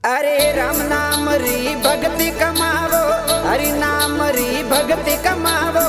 अरे राम नाम री भक्ति कमावो, हरि नाम री भक्ति कमावो।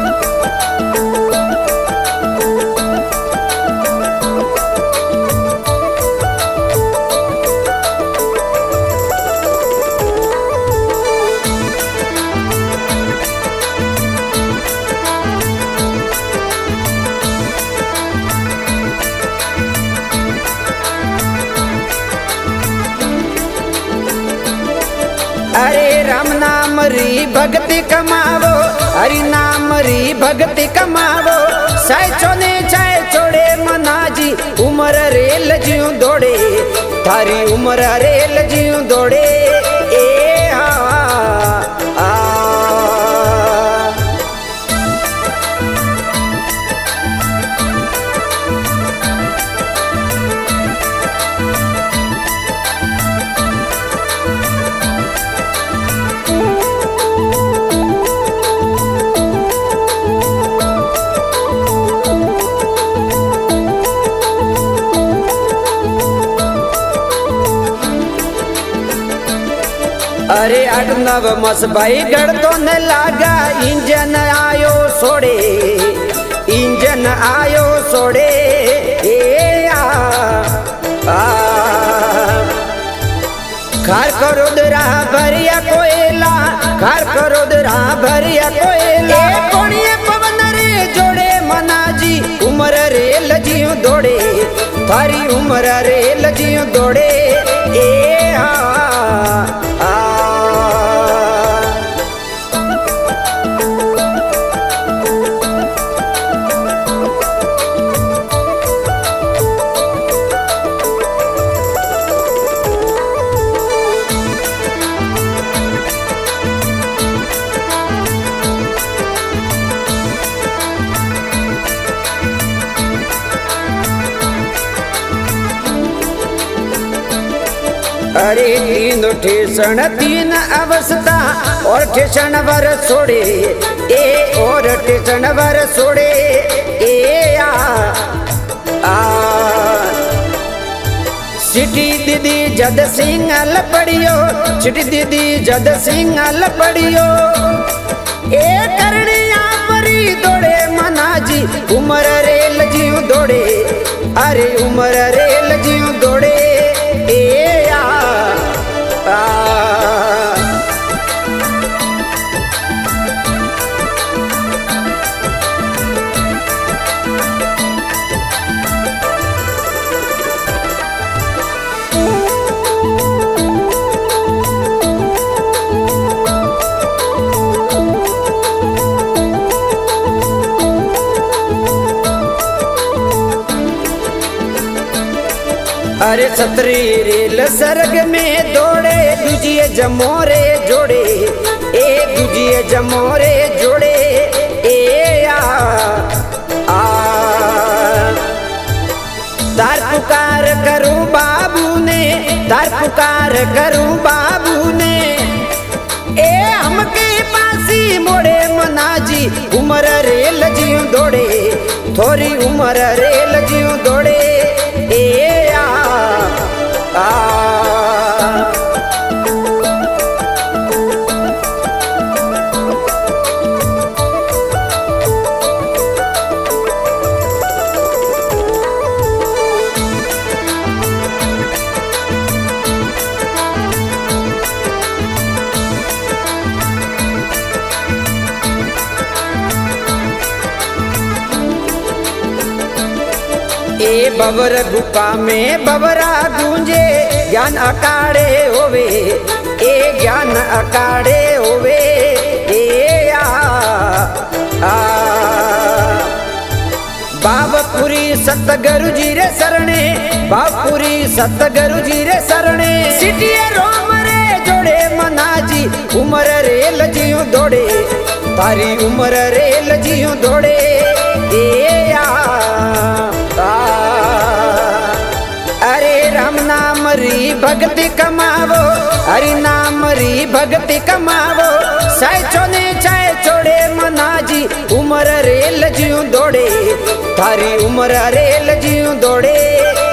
अरे राम नाम री भक्ति कमावो, हरि नाम री भक्ति कमावो। साइचो ने चाहे छोड़े मनाजी, उम्र रेल जीव दौड़े, थारी उम्र रेल जीव दौड़े। ए आ अरे आठ नव मस भाई गढ़ तो न लागा, इंजन आयो सोड़े, इंजन आयो सोड़े। ए खार करो दरा भरिया कोयला, खार करो दरा भरिया कोयला। कोणिए पवन रे जोड़े मनाजी, उम्र रेल जीव दौड़े, थारी उम्र रेल जीव दौड़े। ए अरे तीन ठेसण तीन अवस्था, और ठेसण वर छोड़े, ए और ठेसण वर छोड़े। ए सिटी दीदी जद सिंगल पड़ियो, सिटी दीदी जद सिंगल पड़ियो। ए करनिया परी दौड़े मनाजी, उम्र रेल जीव दौड़े, अरे उम्र रेल जीव दौड़े। अरे सतरी रेल सर्ग में दौड़े, दूजिए जमोरे जोड़े, ए दूजिए जमोरे जोड़े। ए तार पुकार करूं बाबू ने, तार पुकार करूं बाबू ने। ए हमके पासी मोड़े मनाजी, उम्र रेल जीव दौड़े, थोड़ी उम्र रेल जीव दौड़े। ए ए बबर गुफा में बबरा गूंजे, ज्ञान अकाड़े होवे, ए ज्ञान अकाड़े होवे। ए बाबपुरी सतगुरु जी रे शरणे, बाबपुरी सतगुरु जी रे शरणे। सिटिए रोम रे जोड़े मनाजी, उम्र रेल जीव दौड़े, तारी उम्र रेल जीव दौड़े। ए अरे राम नाम री भक्ति कमावो, हरि नाम री भक्ति कमावो। साइचो ने चाहे छोड़े मनाजी, उम्र रेल जीव दौड़े, थारी उम्र रेल जीव दौड़े।